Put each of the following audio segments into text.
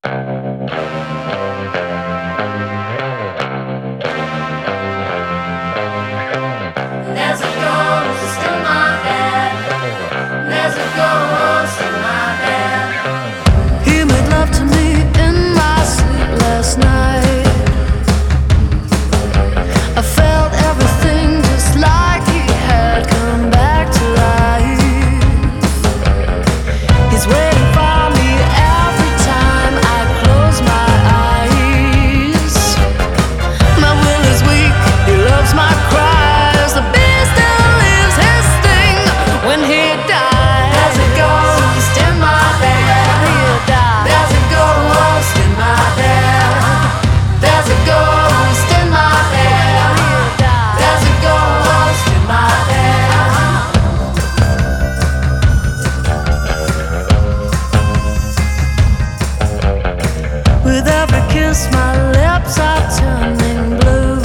There's a ghost in my head. There's a ghost in my head. He made love to me in my sleep last night. I felt everything just like he had come back to life. He's waiting for me every time I close my eyes. My will is weak, he loves my cries. The beast still lives his sting when he dies. There's a ghost in my head. He'll die. There's a ghost in my head. There's a ghost in my head. He'll die. There's a ghost in my head. With every kiss, my lips are turning blue.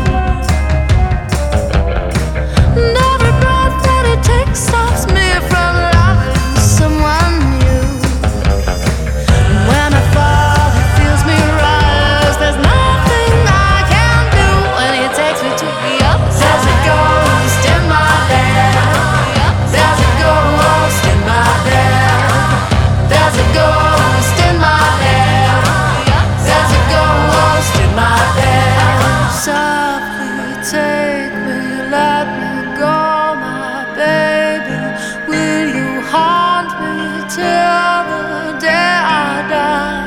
And every breath that he takes stops me from loving someone new. And when I fall, he feels me rise. There's nothing I can do when he takes me to the other There's a side. ghost in my head. There's a ghost in my head. There's a ghost in my head. There's a ghost in my head. Softly take me, let me go, my baby. Will you haunt me till the day I die?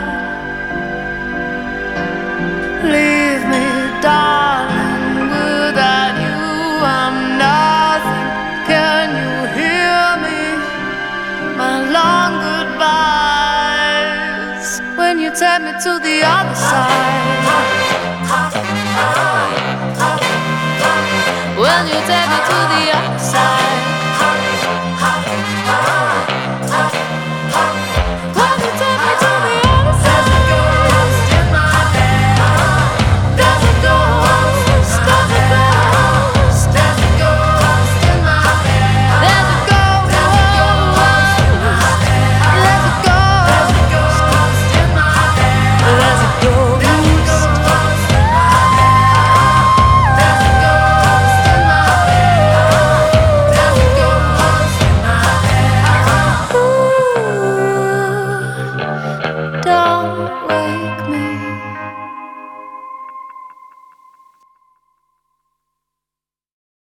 Leave me, darling, without you I'm nothing. Can you hear me? My long goodbyes when you take me to the other side. When you take me to the other